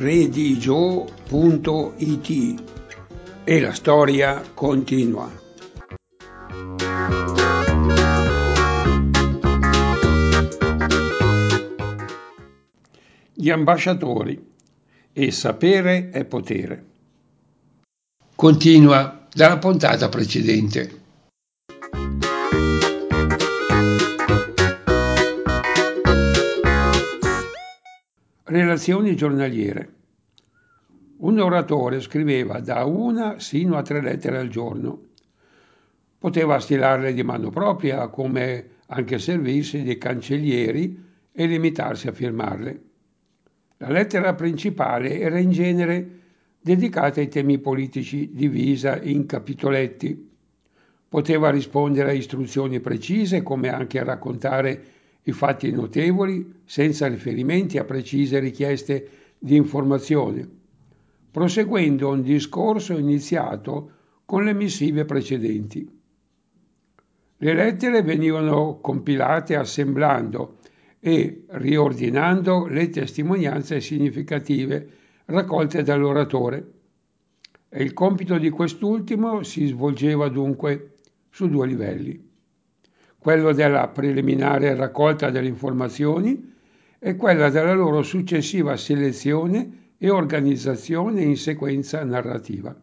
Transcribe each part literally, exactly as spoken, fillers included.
redigio punto it e la storia continua. Gli ambasciatori e sapere è potere. Continua dalla puntata precedente. Relazioni giornaliere. Un oratore scriveva da una sino a tre lettere al giorno. Poteva stilarle di mano propria, come anche servirsi di cancellieri e limitarsi a firmarle. La lettera principale era in genere dedicata ai temi politici, divisa in capitoletti. Poteva rispondere a istruzioni precise, come anche a raccontare i fatti notevoli, senza riferimenti a precise richieste di informazione, proseguendo un discorso iniziato con le missive precedenti. Le lettere venivano compilate assemblando e riordinando le testimonianze significative raccolte dall'oratore, e il compito di quest'ultimo si svolgeva dunque su due livelli: quello della preliminare raccolta delle informazioni e quella della loro successiva selezione e organizzazione in sequenza narrativa.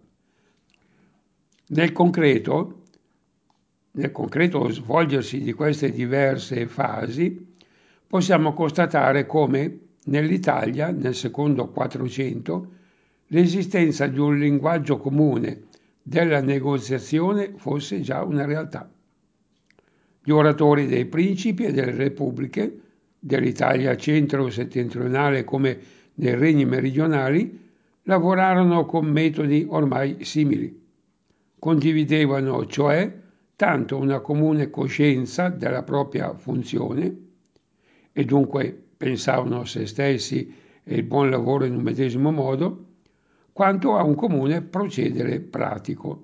Nel concreto, nel concreto svolgersi di queste diverse fasi, possiamo constatare come nell'Italia, nel secondo Quattrocento, l'esistenza di un linguaggio comune della negoziazione fosse già una realtà. Gli oratori dei principi e delle repubbliche, dell'Italia centro-settentrionale come dei regni meridionali, lavorarono con metodi ormai simili. Condividevano, cioè, tanto una comune coscienza della propria funzione, e dunque pensavano a se stessi e il buon lavoro in un medesimo modo, quanto a un comune procedere pratico.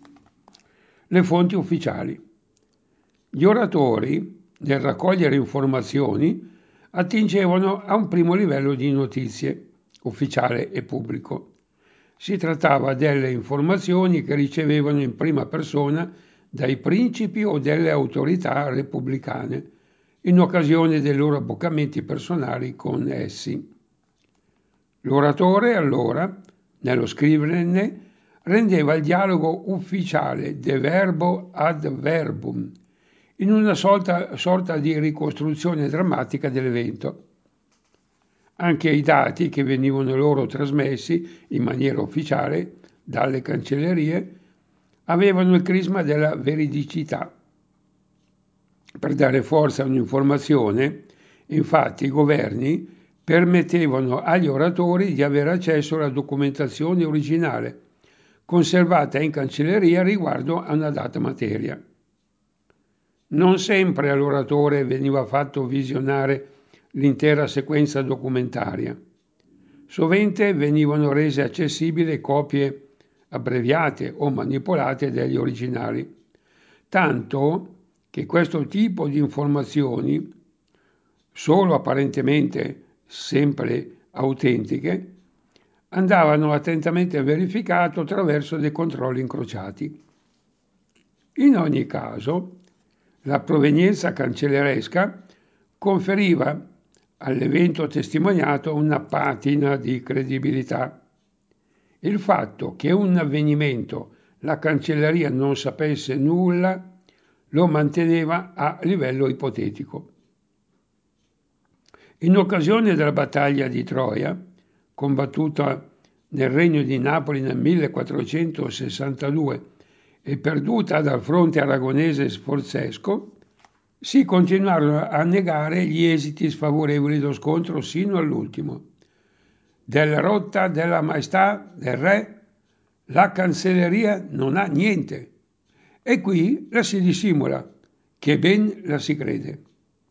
Le fonti ufficiali. Gli oratori, nel raccogliere informazioni, attingevano a un primo livello di notizie, ufficiale e pubblico. Si trattava delle informazioni che ricevevano in prima persona dai principi o dalle autorità repubblicane, in occasione dei loro abboccamenti personali con essi. L'oratore, allora, nello scriverne, rendeva il dialogo ufficiale de verbo ad verbum, in una sorta, sorta di ricostruzione drammatica dell'evento. Anche i dati che venivano loro trasmessi in maniera ufficiale dalle cancellerie avevano il crisma della veridicità. Per dare forza a un'informazione, infatti, i governi permettevano agli oratori di avere accesso alla documentazione originale, conservata in cancelleria riguardo a una data materia. Non sempre all'oratore veniva fatto visionare l'intera sequenza documentaria. Sovente venivano rese accessibili copie abbreviate o manipolate degli originali, tanto che questo tipo di informazioni, solo apparentemente sempre autentiche, andavano attentamente verificate attraverso dei controlli incrociati. In ogni caso, la provenienza cancelleresca conferiva all'evento testimoniato una patina di credibilità. Il fatto che un avvenimento la cancelleria non sapesse nulla lo manteneva a livello ipotetico. In occasione della battaglia di Troia, combattuta nel regno di Napoli nel millequattrocentosessantadue e perduta dal fronte aragonese sforzesco, si continuarono a negare gli esiti sfavorevoli dello scontro sino all'ultimo. Della rotta della maestà del re la cancelleria non ha niente, e qui la si dissimula, che ben la si crede.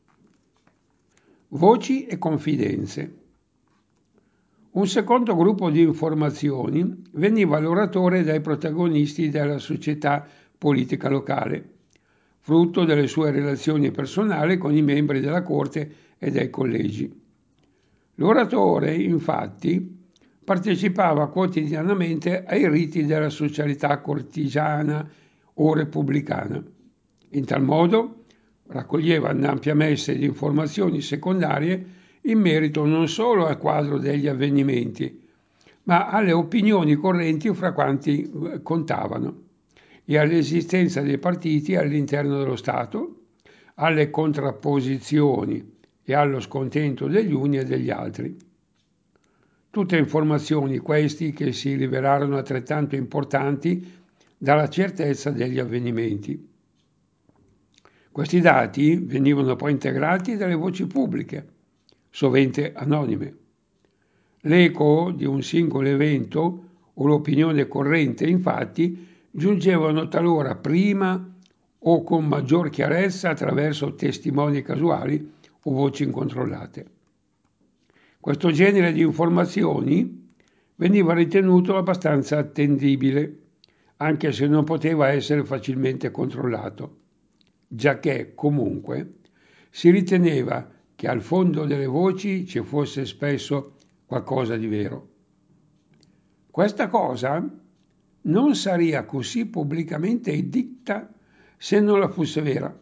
Voci e confidenze. Un secondo gruppo di informazioni veniva all'oratore dai protagonisti della società politica locale, frutto delle sue relazioni personali con i membri della corte e dei collegi. L'oratore, infatti, partecipava quotidianamente ai riti della socialità cortigiana o repubblicana. In tal modo raccoglieva un'ampia messe di informazioni secondarie in merito non solo al quadro degli avvenimenti, ma alle opinioni correnti fra quanti contavano e all'esistenza dei partiti all'interno dello Stato, alle contrapposizioni e allo scontento degli uni e degli altri. Tutte informazioni questi che si rivelarono altrettanto importanti dalla certezza degli avvenimenti. Questi dati venivano poi integrati dalle voci pubbliche, sovente anonime. L'eco di un singolo evento o l'opinione corrente, infatti, giungevano talora prima o con maggior chiarezza attraverso testimoni casuali o voci incontrollate. Questo genere di informazioni veniva ritenuto abbastanza attendibile, anche se non poteva essere facilmente controllato, giacché comunque si riteneva che al fondo delle voci ci fosse spesso qualcosa di vero. Questa cosa non sarebbe così pubblicamente detta se non la fosse vera.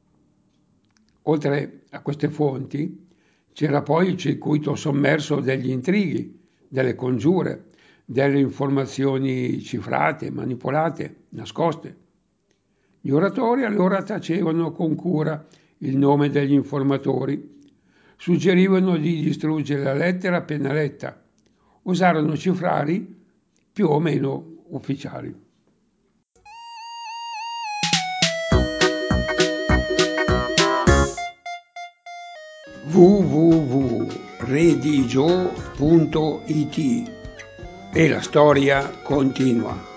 Oltre a queste fonti c'era poi il circuito sommerso degli intrighi, delle congiure, delle informazioni cifrate, manipolate, nascoste. Gli oratori allora tacevano con cura il nome degli informatori, suggerivano di distruggere la lettera appena letta, usarono cifrari più o meno ufficiali. w w w punto redigio punto it e la storia continua.